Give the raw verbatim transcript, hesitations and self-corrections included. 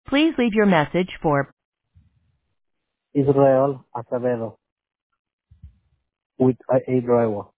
Please leave your message for Israel Acevedo with a, a driver.